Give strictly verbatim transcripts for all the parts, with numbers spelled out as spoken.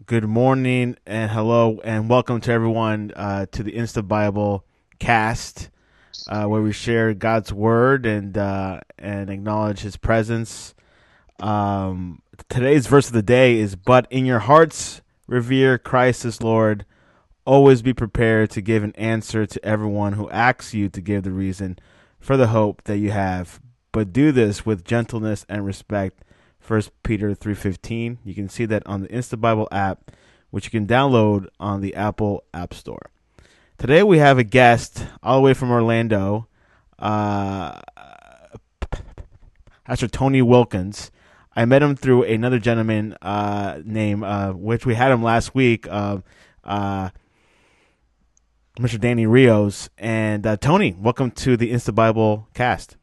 Good morning and hello and welcome to everyone uh, to the Insta Bible cast, uh, where we share God's word and uh, and acknowledge His presence. Um, today's verse of the day is, "But in your hearts revere Christ as Lord. Always be prepared to give an answer to everyone who asks you to give the reason for the hope that you have. But do this with gentleness and respect." First Peter three fifteen. You can see that on the Insta Bible app, which you can download on the Apple App Store. Today we have a guest all the way from Orlando, uh, Pastor Tony Wilkins. I met him through another gentleman uh, named, uh, which we had him last week, uh, uh, Mister Danny Rios. And uh, Tony, welcome to the Insta Bible cast.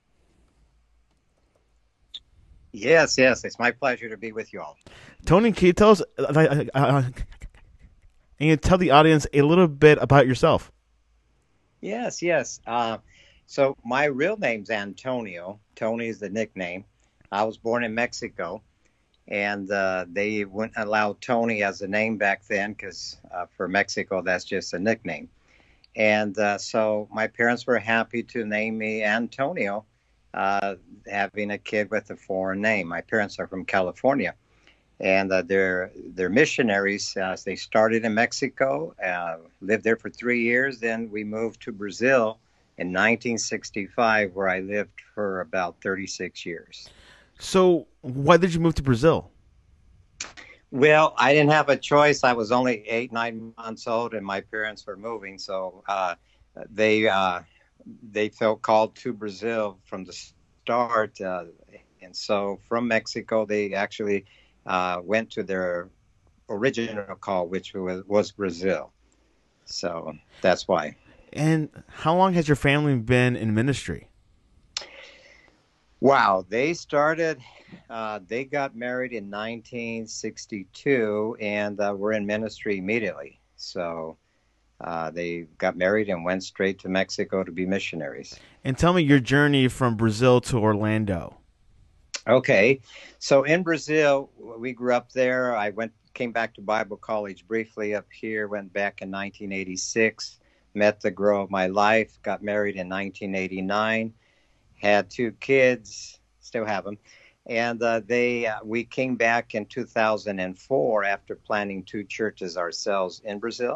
Yes, yes, it's my pleasure to be with you all. Tony, can you tell us, uh, uh, uh, can you tell the audience a little bit about yourself? Yes, yes. Uh, so my real name's Antonio. Tony is the nickname. I was born in Mexico, and uh, they wouldn't allow Tony as a name back then because uh, for Mexico, that's just a nickname. And uh, so my parents were happy to name me Antonio, uh, having a kid with a foreign name. My parents are from California, and uh, they're they're missionaries. Uh, they started in Mexico, uh, lived there for three years. Then we moved to Brazil in nineteen sixty-five, where I lived for about thirty-six years. So why did you move to Brazil? Well, I didn't have a choice. I was only eight, nine months old, and my parents were moving, so uh, they uh, they felt called to Brazil from the start. Uh, and so from Mexico, they actually uh, went to their original call, which was, was Brazil. So that's why. And how long has your family been in ministry? Wow, they started, uh, they got married in nineteen sixty-two, and uh, were in ministry immediately. So uh, they got married and went straight to Mexico to be missionaries. And tell me your journey from Brazil to Orlando. Okay, so in Brazil, we grew up there. I went, came back to Bible college briefly up here, went back in nineteen eighty-six, met the girl of my life, got married in nineteen eighty-nine. Had two kids, still have them, and uh, they uh, we came back in two thousand four after planting two churches ourselves in Brazil,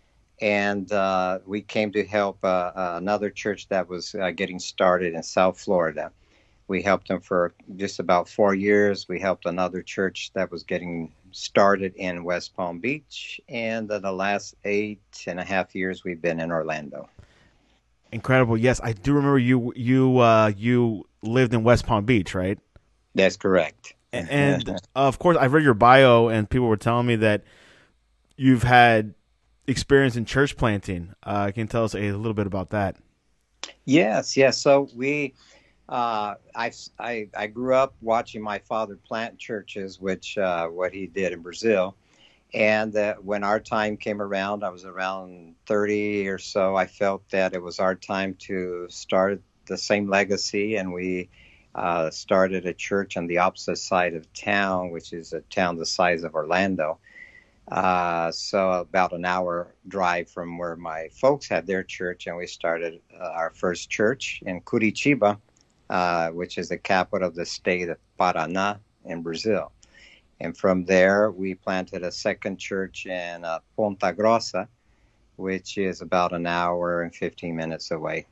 and uh, we came to help uh, uh, another church that was uh, getting started in South Florida. We helped them for just about four years. We helped another church that was getting started in West Palm Beach, and uh, the last eight and a half years we've been in Orlando. Incredible. Yes, I do remember you you uh, you lived in West Palm Beach, right? That's correct. And, and uh, of course, I've read your bio, and people were telling me that you've had experience in church planting. Uh, can you tell us a little bit about that? Yes, yes. So we, uh, I, I, I grew up watching my father plant churches, which uh, what he did in Brazil. And uh, when our time came around, I was around thirty or so, I felt that it was our time to start the same legacy. And we uh, started a church on the opposite side of town, which is a town the size of Orlando. Uh, so about an hour drive from where my folks had their church. And we started uh, our first church in Curitiba, uh, which is the capital of the state of Paraná in Brazil. And from there, we planted a second church in uh, Ponta Grossa, which is about an hour and fifteen minutes away.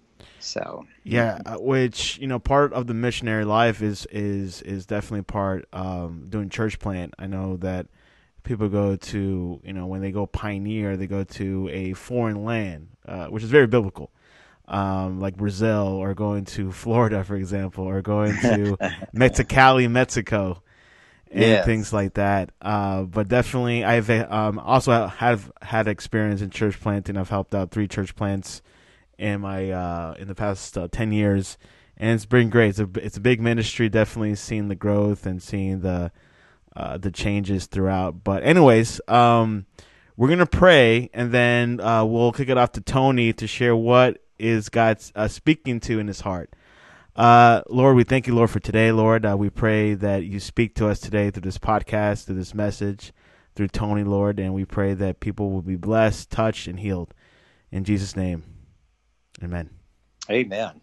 So yeah, uh, which you know, part of the missionary life is is is definitely part um, doing church plant. I know that people go to you know when they go pioneer, they go to a foreign land, uh, which is very biblical. Um, like Brazil, or going to Florida, for example, or going to Mexicali, Mexico. And yes. Things like that. Uh, but definitely, I've um, also have had experience in church planting. I've helped out three church plants in my uh, in the past uh, ten years, and it's been great. It's a it's a big ministry. Definitely seeing the growth and seeing the uh, the changes throughout. But anyways, um, we're gonna pray, and then uh, we'll kick it off to Tony to share what is God uh, speaking to in his heart. Uh, Lord, we thank you, Lord, for today, Lord. Uh, we pray that you speak to us today through this podcast, through this message, through Tony, Lord, and we pray that people will be blessed, touched, and healed. In Jesus' name, amen. Amen.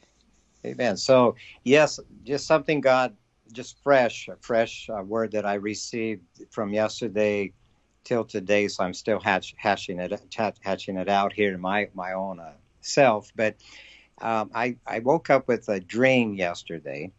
Amen. So, yes, just something God, just fresh, a fresh uh, word that I received from yesterday till today. So I'm still hatch, hashing it, hatching it out here in my my own uh, self. But um, I I woke up with a dream yesterday,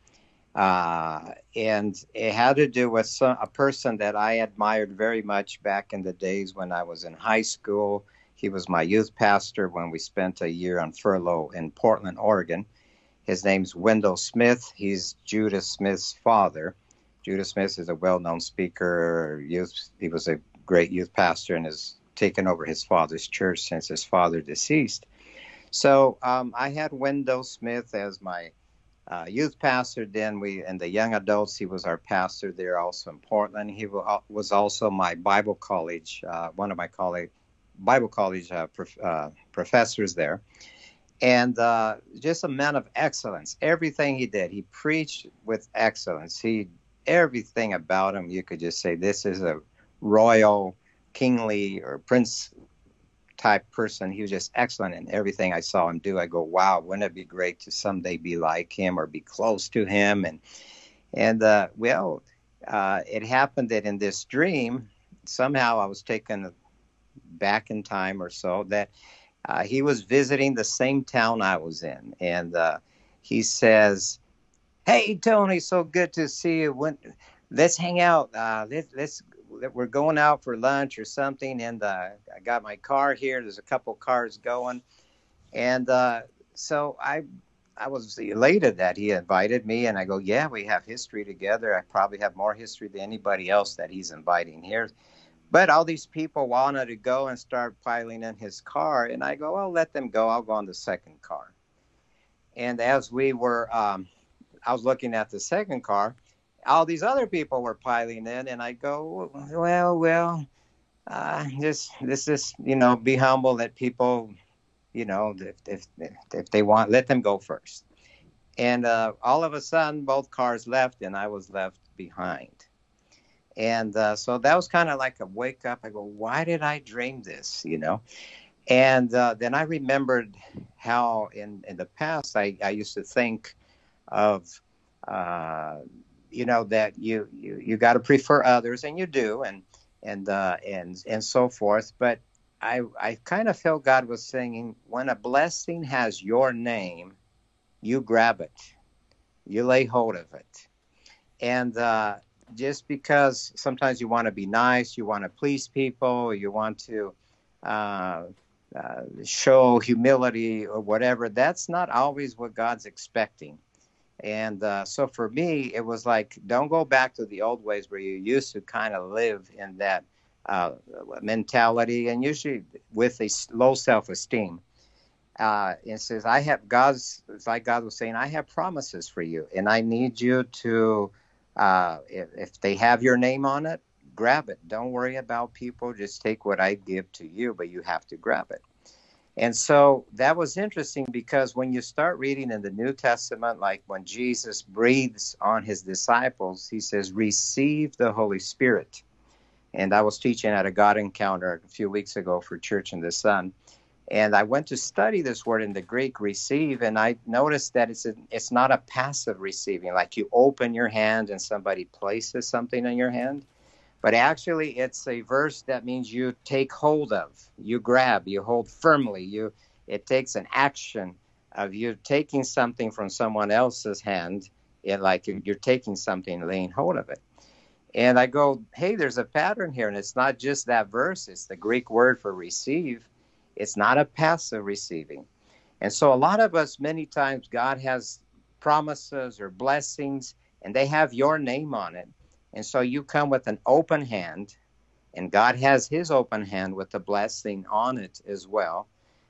uh, and it had to do with some, a person that I admired very much back in the days when I was in high school. He was my youth pastor when we spent a year on furlough in Portland, Oregon. His name's Wendell Smith. He's Judah Smith's father. Judah Smith is a well-known speaker. Youth, he was a great youth pastor and has taken over his father's church since his father deceased. So um, I had Wendell Smith as my uh, youth pastor. Then we, and the young adults, he was our pastor there also in Portland. He was also my Bible college, uh, one of my college, Bible college uh, prof, uh, professors there. And uh, just a man of excellence. Everything he did, he preached with excellence. He, everything about him, you could just say this is a royal, kingly, or prince type person. He was just excellent in everything I saw him do. I go, wow, wouldn't it be great to someday be like him or be close to him? And and uh, well, uh, it happened that in this dream, somehow I was taken back in time or so that. Uh, he was visiting the same town I was in, and uh, he says, "Hey, Tony, so good to see you. When, let's hang out. Uh, let's, let's we're going out for lunch or something." And uh, I got my car here. There's a couple cars going, and uh, so I I was elated that he invited me. And I go, "Yeah, we have history together. I probably have more history than anybody else that he's inviting here." But all these people wanted to go and start piling in his car. And I go, "Well, let them go. I'll go on the second car." And as we were, um, I was looking at the second car, all these other people were piling in. And I go, well, well, uh, just, this is, you know, be humble, let people, you know, if, if, if they want, let them go first. And uh, all of a sudden, both cars left and I was left behind. And uh, so that was kind of like a wake up. I go, why did I dream this, you know? And uh, then I remembered how in, in the past I, I used to think of, uh, you know, that you you, you got to prefer others, and you do, and and uh, and and so forth. But I I kind of felt God was saying, when a blessing has your name, you grab it, you lay hold of it, and. Uh, Just because sometimes you want to be nice, you want to please people, you want to uh, uh, show humility or whatever, that's not always what God's expecting. And uh, so for me, it was like, don't go back to the old ways where you used to kind of live in that uh, mentality, and usually with a low self-esteem. Uh, it says, I have God's, it's like God was saying, I have promises for you, and I need you to Uh, if, if they have your name on it, grab it. Don't worry about people. Just take what I give to you, but you have to grab it. And so that was interesting, because when you start reading in the New Testament, like when Jesus breathes on his disciples, he says, receive the Holy Spirit. And I was teaching at a God Encounter a few weeks ago for Church in the Sun. And I went to study this word in the Greek, receive, and I noticed that it's a, it's not a passive receiving, like you open your hand and somebody places something in your hand, but actually it's a verse that means you take hold of, you grab, you hold firmly. You it takes an action of you taking something from someone else's hand, and like you're taking something, laying hold of it. And I go, hey, there's a pattern here, and it's not just that verse; it's the Greek word for receive. It's not a passive receiving. And so a lot of us, many times, God has promises or blessings, and they have your name on it. And so you come with an open hand, and God has his open hand with the blessing on it as well.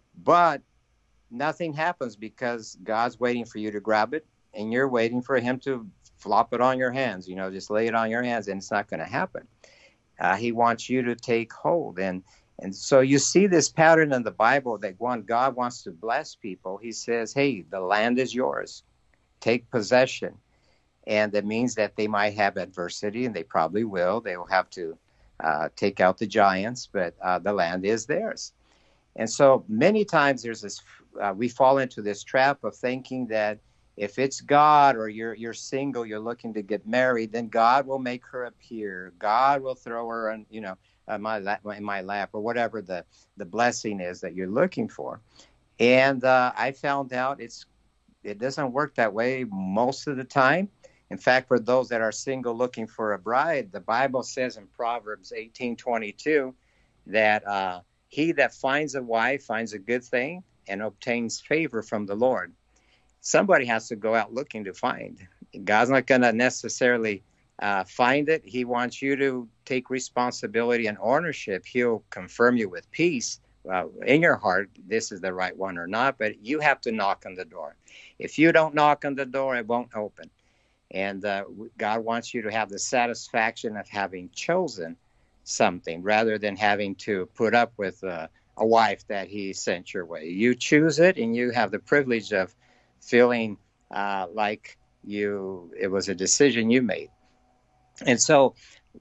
But nothing happens because God's waiting for you to grab it, and you're waiting for him to flop it on your hands, you know, just lay it on your hands, and it's not going to happen. Uh, he wants you to take hold. And And so you see this pattern in the Bible that when God wants to bless people, he says, hey, the land is yours. Take possession. And that means that they might have adversity, and they probably will. They will have to uh, take out the giants, but uh, the land is theirs. And so many times there's this, uh, we fall into this trap of thinking that if it's God, or you're you're single, you're looking to get married, then God will make her appear. God will throw her on, you know, uh, my lap, in my lap, or whatever the the blessing is that you're looking for. And uh, I found out it's it doesn't work that way most of the time. In fact, for those that are single looking for a bride, the Bible says in Proverbs eighteen twenty-two that uh, he that finds a wife finds a good thing and obtains favor from the Lord. Somebody has to go out looking to find. God's not going to necessarily uh, find it. He wants you to take responsibility and ownership. He'll confirm you with peace uh, in your heart, this is the right one or not, but you have to knock on the door. If you don't knock on the door, it won't open. And uh, God wants you to have the satisfaction of having chosen something rather than having to put up with uh, a wife that he sent your way. You choose it, and you have the privilege of feeling uh, like you it was a decision you made. And so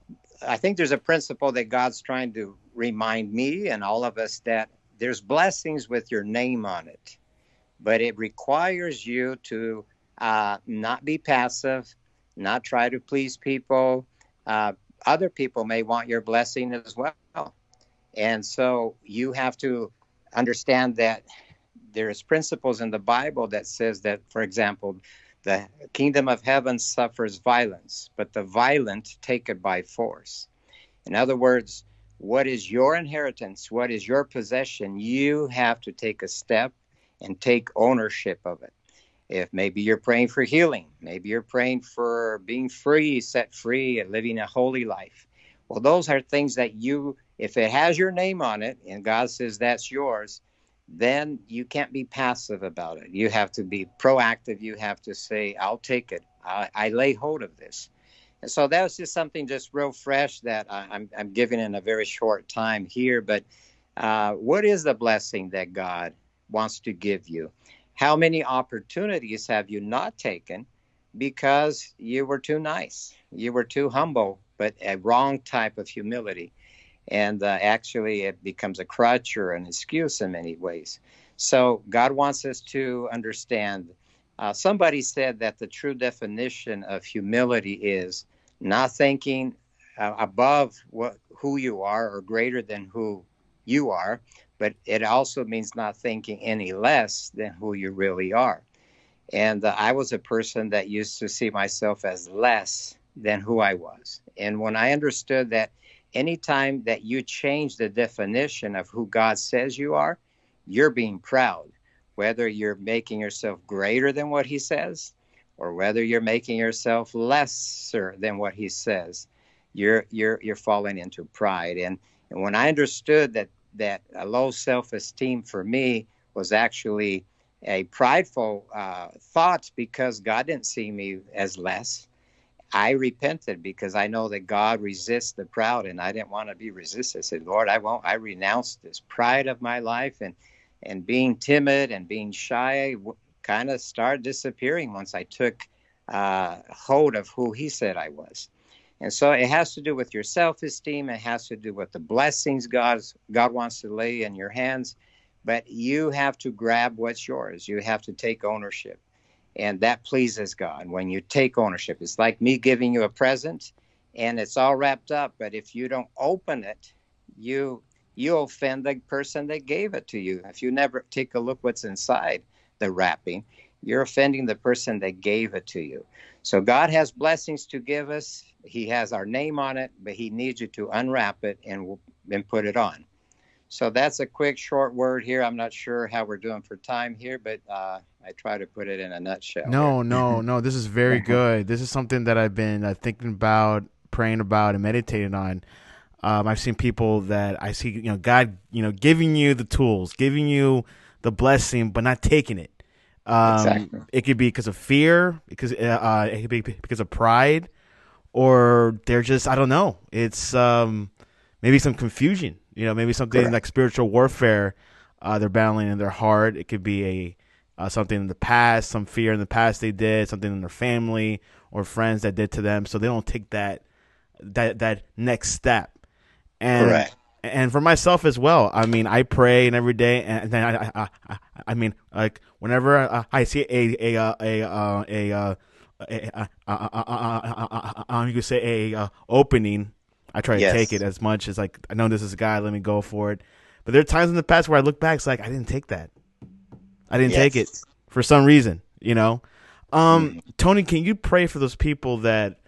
I think there's a principle that God's trying to remind me and all of us, that there's blessings with your name on it, but it requires you to uh, not be passive, not try to please people. Uh, other people may want your blessing as well. And so you have to understand that there's principles in the Bible that says that, for example, the kingdom of heaven suffers violence, but the violent take it by force. In other words, what is your inheritance? What is your possession? You have to take a step and take ownership of it. If maybe you're praying for healing, maybe you're praying for being free, set free, and living a holy life. Well, those are things that you, if it has your name on it and God says that's yours, then you can't be passive about it. You have to be proactive. You have to say, I'll take it. I, I lay hold of this. And so that was just something just real fresh that I, I'm, I'm giving in a very short time here. But uh, what is the blessing that God wants to give you? How many opportunities have you not taken because you were too nice? You were too humble, but a wrong type of humility. And uh, actually, it becomes a crutch or an excuse in many ways. So God wants us to understand. Uh, somebody said that the true definition of humility is not thinking uh, above what, who you are or greater than who you are, but it also means not thinking any less than who you really are. And uh, I was a person that used to see myself as less than who I was. And when I understood that anytime that you change the definition of who God says you are, you're being proud, whether you're making yourself greater than what he says or whether you're making yourself lesser than what he says, you're you're you're falling into pride. And, and when I understood that that a low self-esteem for me was actually a prideful uh, thought because God didn't see me as less, I repented because I know that God resists the proud, and I didn't want to be resisted. I said, Lord, I won't. I renounced this pride of my life, and and being timid and being shy w- kind of started disappearing once I took uh, hold of who he said I was. And so it has to do with your self-esteem. It has to do with the blessings God's, God wants to lay in your hands. But you have to grab what's yours. You have to take ownership. And that pleases God when you take ownership. It's like me giving you a present, and it's all wrapped up. But if you don't open it, you you offend the person that gave it to you. If you never take a look what's inside the wrapping, you're offending the person that gave it to you. So God has blessings to give us. He has our name on it, but he needs you to unwrap it and, and put it on. So that's a quick, short word here. I'm not sure how we're doing for time here, but uh, I try to put it in a nutshell. No, here. no, no. This is very good. This is something that I've been uh, thinking about, praying about, and meditating on. Um, I've seen people that I see, you know, God, you know, giving you the tools, giving you the blessing, but not taking it. Um, Exactly. It could be because of fear, because uh, it could be because of pride, or they're just, I don't know. It's um, maybe some confusion. You know, maybe something Correct. like spiritual warfare. Uh, they're battling in their heart. It could be a uh, something in the past, some fear in the past they did, something in their family or friends that did to them. So they don't take that that that next step. and Correct. and for myself as well. I mean, I pray and every day, and then I I, I, I mean, like whenever uh, I see a a uh, a uh, a uh, a, uh, uh, uh, uh, uh, uh, uh, you could say a uh, opening, I try to take it Yes. as much as like I know this is a guy, let me go for it. But there are times in the past where I look back, it's like I didn't take that. I didn't take it Yes. for some reason, you know. Um, Mhm. Tony, can you pray for those people that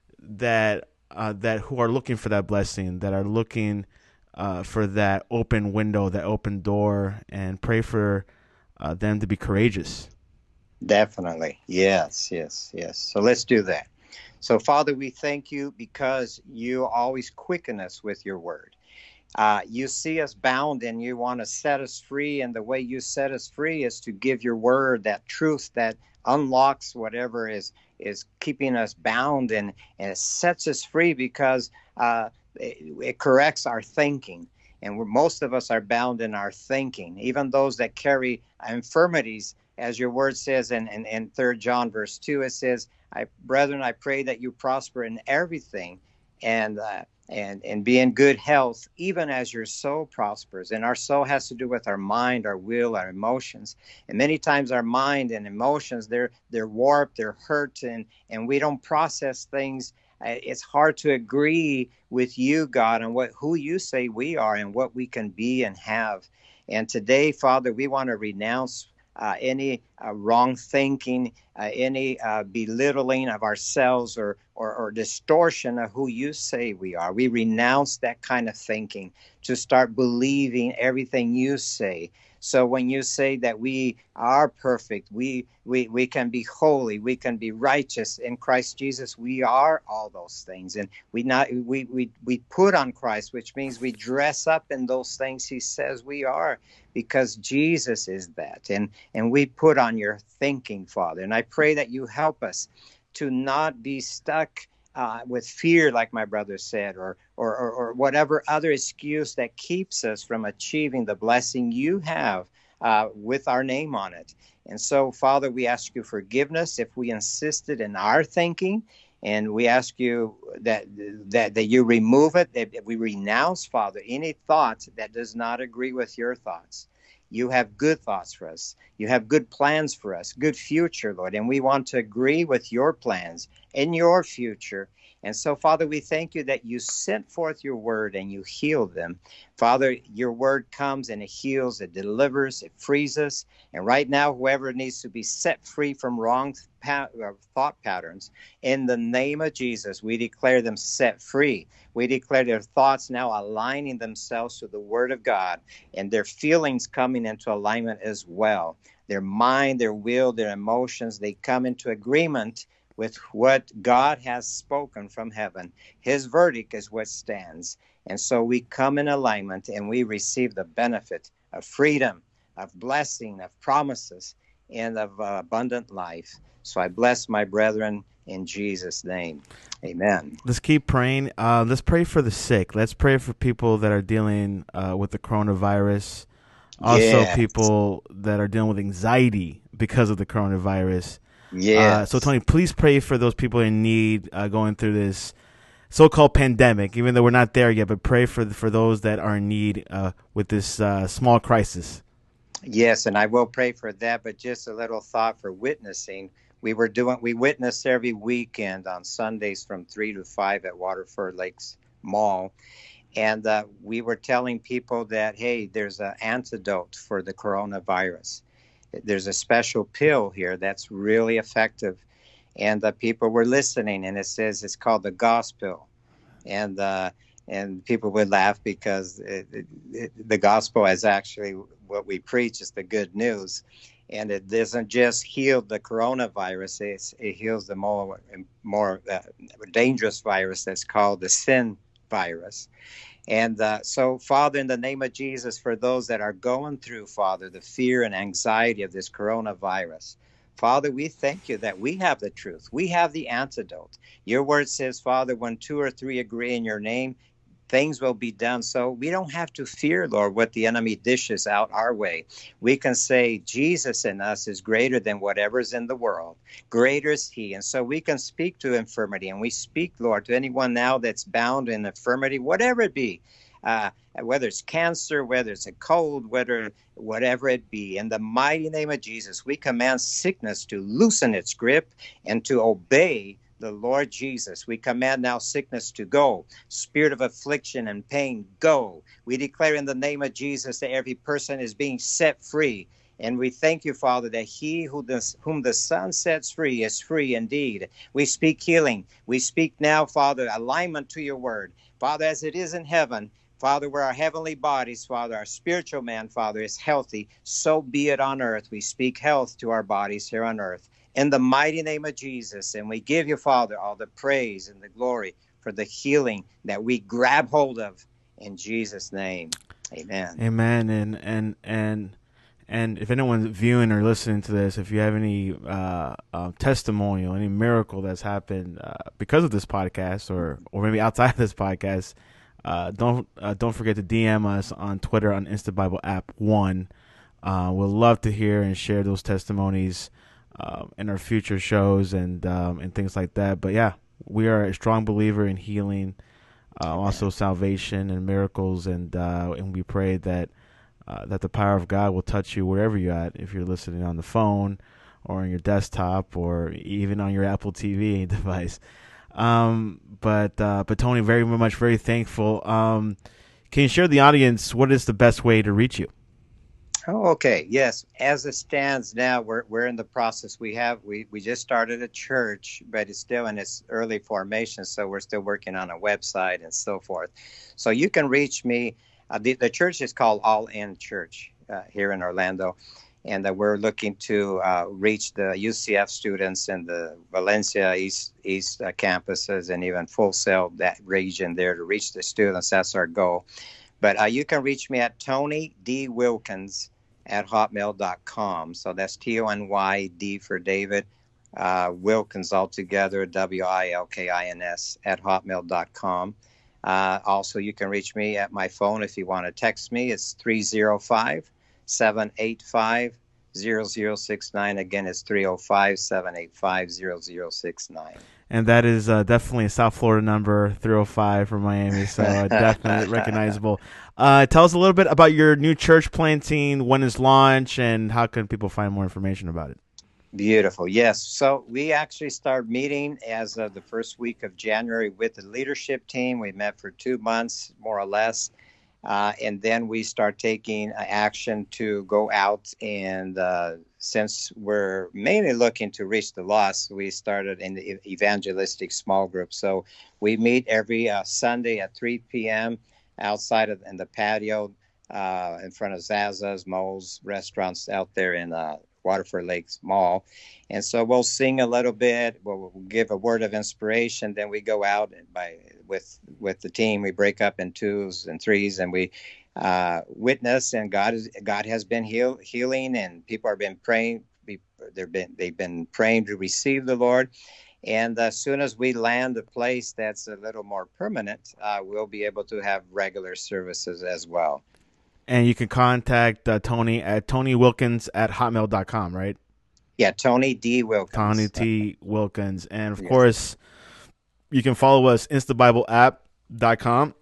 that uh, that who are looking for that blessing, that are looking uh, for that open window, that open door, and pray for uh, them to be courageous? Definitely. Yes, yes, yes. So let's do that. So, Father, we thank you because you always quicken us with your word. Uh, you see us bound and you want to set us free. And the way you set us free is to give your word, that truth that unlocks whatever is is keeping us bound, and, and it sets us free because uh, it, it corrects our thinking. And we're, most of us are bound in our thinking, even those that carry infirmities. As your word says in, in, in third John verse two, it says, I, brethren, I pray that you prosper in everything and uh, and and be in good health, even as your soul prospers. And our soul has to do with our mind, our will, our emotions. And many times our mind and emotions, they're they're warped, they're hurt, and and we don't process things. Uh, It's hard to agree with you, God, on what who you say we are and what we can be and have. And today, Father, we want to renounce uh, any uh, wrong thinking, uh, any uh, belittling of ourselves, or, or or distortion of who you say we are. We renounce that kind of thinking to start believing everything you say. So when you say that we are perfect, we we we can be holy, we can be righteous in Christ Jesus, we are all those things. And we not we we we put on Christ, which means we dress up in those things he says we are, because Jesus is that. And and we put on your thinking, Father. And I pray that you help us to not be stuck uh, with fear, like my brother said, or, or, or, or whatever other excuse that keeps us from achieving the blessing you have uh, with our name on it. And so, Father, we ask you forgiveness if we insisted in our thinking. And we ask you that that that you remove it, that we renounce, Father, any thought that does not agree with your thoughts. You have good thoughts for us. You have good plans for us, good future, Lord. And we want to agree with your plans and your future. And so, Father, we thank you that you sent forth your word and you healed them. Father, your word comes and it heals, it delivers, it frees us. And right now, whoever needs to be set free from wrong pa- thought patterns, in the name of Jesus, we declare them set free. We declare their thoughts now aligning themselves to the word of God, and their feelings coming into alignment as well. Their mind, their will, their emotions, they come into agreement with what God has spoken from heaven. His verdict is what stands. And so we come in alignment and we receive the benefit of freedom, of blessing, of promises, and of uh, abundant life. So I bless my brethren in Jesus' name. Amen. Let's keep praying. Uh, let's pray for the sick. Let's pray for people that are dealing uh, with the coronavirus. Also, Yes. people that are dealing with anxiety because of the coronavirus. Uh, so, Yes. Tony, please pray for those people in need uh, going through this so-called pandemic, even though we're not there yet. But pray for for those that are in need uh, with this uh, small crisis. Yes, and I will pray for that, but just a little thought for witnessing. We were doing, we witness every weekend on Sundays from three to five at Waterford Lakes Mall. And uh, we were telling people that, hey, there's an antidote for the coronavirus. There's a special pill here that's really effective. And the people were listening, and it says it's called the gospel. And uh, and people would laugh because it, it, it, the gospel is actually what we preach is the good news, and it doesn't just heal the coronavirus; it's, it heals the more more uh, dangerous virus that's called the sin virus. And uh, so, Father, in the name of Jesus, for those that are going through, Father, the fear and anxiety of this coronavirus, Father, we thank you that we have the truth. We have the antidote. Your word says, Father, when two or three agree in your name, things will be done. So we don't have to fear, Lord, what the enemy dishes out our way. We can say Jesus in us is greater than whatever's in the world. Greater is he. And so we can speak to infirmity, and we speak, Lord, to anyone now that's bound in infirmity, whatever it be. Uh, whether it's cancer, whether it's a cold, whether whatever it be, in the mighty name of Jesus, we command sickness to loosen its grip and to obey the Lord Jesus. We command now sickness to go. Spirit of affliction and pain, go. We declare in the name of Jesus that every person is being set free. And we thank you, Father, that he who the, whom the Son sets free is free indeed. We speak healing. We speak now, Father, alignment to your word. Father, as it is in heaven, Father, where our heavenly bodies, Father, our spiritual man, Father, is healthy, so be it on earth. We speak health to our bodies here on earth in the mighty name of Jesus. And we give you, Father, all the praise and the glory for the healing that we grab hold of in Jesus' name. Amen. Amen. And, and, and, and if anyone's viewing or listening to this, if you have any uh, uh, testimonial, any miracle that's happened uh, because of this podcast, or, or maybe outside of this podcast, Uh, don't uh, don't forget to D M us on Twitter on Insta Bible App One. Uh, we'll love to hear and share those testimonies uh, in our future shows and um, and things like that. But yeah, we are a strong believer in healing, uh, also salvation and miracles, and uh, and we pray that uh, that the power of God will touch you wherever you're at. If you're listening on the phone, or on your desktop, or even on your Apple T V device. Um, but, uh, but Tony, very much, very thankful. Um, can you share with the audience what is the best way to reach you? Oh, okay. Yes. As it stands now, we're, we're in the process. We have, we, we just started a church, but it's still in its early formation. So we're still working on a website and so forth. So you can reach me. Uh, the, the church is called All In Church, uh, here in Orlando. And that we're looking to uh, reach the U C F students in the Valencia East East uh, campuses, and even Full Sail, that region there, to reach the students. That's our goal. But uh, you can reach me at Tony D. Wilkins at hotmail dot com. So that's T O N Y, D for David, uh, Wilkins altogether, W I L K I N S, at hotmail dot com. Uh, also, you can reach me at my phone if you want to text me. It's three oh five, seven eight five, zero zero six nine. Again, it's three oh five, seven eight five, zero zero six nine. And that is uh, definitely a South Florida number, three oh five for Miami, so uh, definitely recognizable. Uh, tell us a little bit about your new church planting, when is launch, and how can people find more information about it? Beautiful. Yes. So we actually started meeting as of the first week of January with the leadership team. We met for two months, more or less. Uh, and then we start taking uh, action to go out, and uh, since we're mainly looking to reach the lost, we started in the evangelistic small group. So we meet every uh, Sunday at three p.m. outside of in the patio uh, in front of Zaza's, Mo's restaurants out there in uh, Waterford Lakes Mall. And so we'll sing a little bit, we'll, we'll give a word of inspiration, then we go out and by with with the team. We break up in twos and threes, and we uh, witness, and God is God has been heal, healing, and people have been praying. They've been they've been praying to receive the Lord. And as soon as we land a place that's a little more permanent, uh, we'll be able to have regular services as well. And you can contact uh, Tony at Tony Wilkins at hotmail dot com, right? Yeah, Tony D. Wilkins. Tony T. Wilkins. And, of Yes. course, you can follow us, Insta Bible App dot com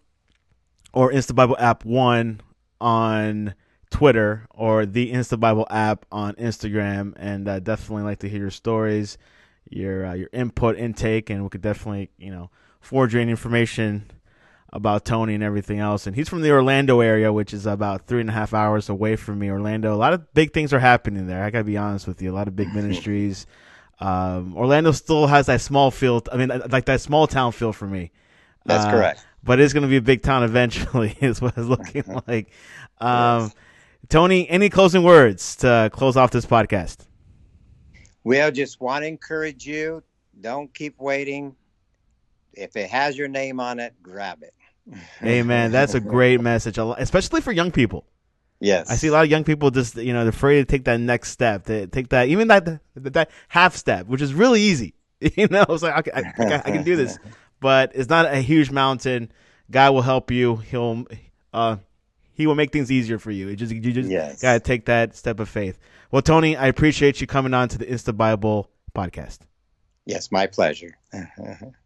or Insta Bible App one on Twitter, or the Insta Bible App on Instagram. And uh, definitely like to hear your stories, your uh, your input, intake, and we could definitely, you know, forward your information about Tony and everything else. And he's from the Orlando area, which is about three and a half hours away from me. Orlando, a lot of big things are happening there. I gotta be honest with you. A lot of big ministries. Um, Orlando still has that small feel. I mean, like that small town feel for me. That's uh, correct. But it's going to be a big town eventually, is what it's looking like. Um, yes. Tony, any closing words to close off this podcast? Well, just want to encourage you. Don't keep waiting. If it has your name on it, grab it. Amen. That's a great message, especially for young people. Yes. I see a lot of young people just, you know, they're afraid to take that next step, to take that, even that that half step, which is really easy. You know, it's like, okay, I, I, I can do this, but it's not a huge mountain. God will help you. He'll uh, He will make things easier for you. It just you just Yes. gotta take that step of faith. Well, Tony, I appreciate you coming on to the Insta Bible podcast. Yes, my pleasure.